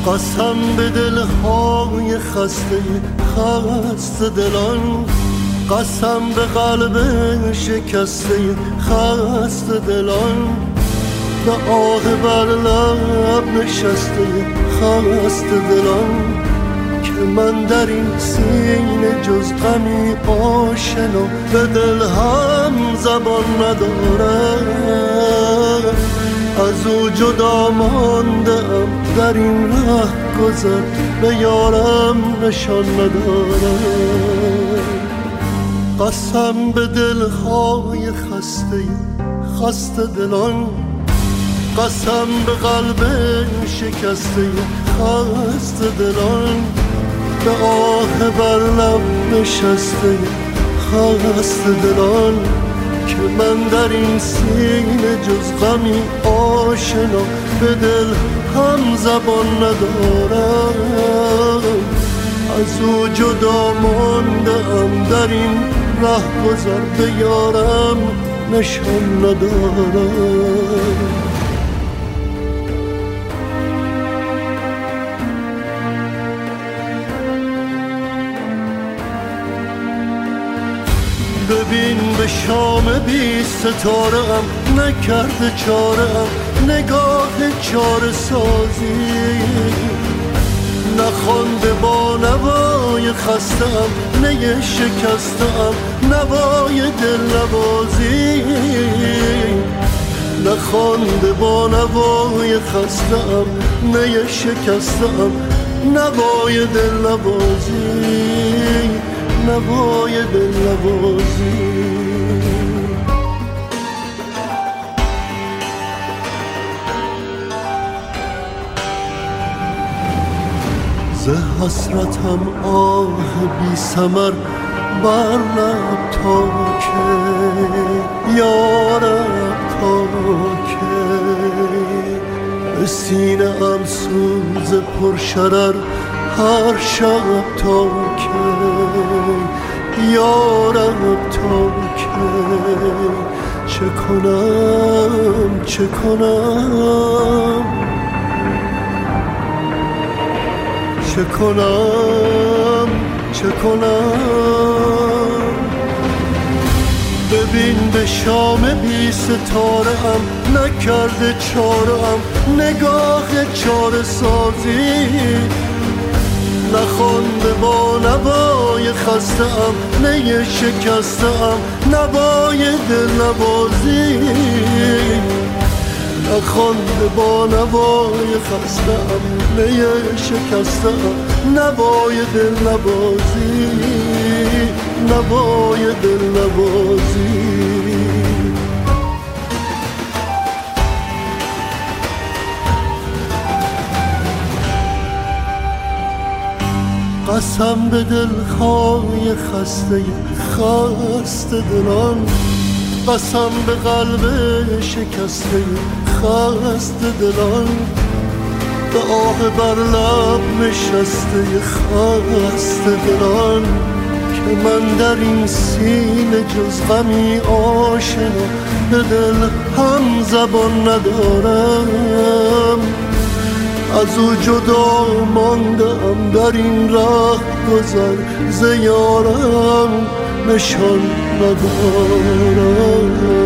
قسم به دلهای خسته دلان، قسم به قلب شکسته دلان، به آه بر لب نشسته دلان، که من در این سینه جز غمی آشنا به دل هم زبان ندارم. از او جدا ماندم در این ره گذر، به یارم نشان ندارم. قسم به دلهای خسته دلان، قسم به قلب شکسته دلان، به آه بر لب نشسته دلان، که من در این سینه جز غمی آشنا به دل هم زبان ندارم. از او جدا ماندم در این ره گذر، به یارم نشان ندارم. ببین به شام بی ستاره ام نکرده چاره ام نگاه چاره سازی، نخوانده با نوای خسته ام نی شکسته ام نوای دل نوازی، نخوانده با نوای خسته ام نی شکسته ام نوای دل نوازی، نوای دل نوازی. ز حسرتم آه بی ثمر بر لب تا که یارب تا که، به سینه ام سوز پرشرر هر شب تا که یارب تا که، چه کنم چه کنم چه کنم چه کنم. ببین به شام بی ستاره ام نکرده چاره ام نگاه چاره سازی، نخوانده با نوای خسته ام نی شکسته ام نوای دل نوازی، نخوانده با نوای خسته ام نی شکسته ام نوای دل نوازی، نوای دل نوازی. قسم به دلهای خسته دلان، قسم به قلب شکسته دلان، به آه بر لب نشسته دلان، که من در این سینه جز غمی آشنا به دل هم زبان ندارم. از او جدا ماندم در این راه گذر، ز یارم نشان ندارم.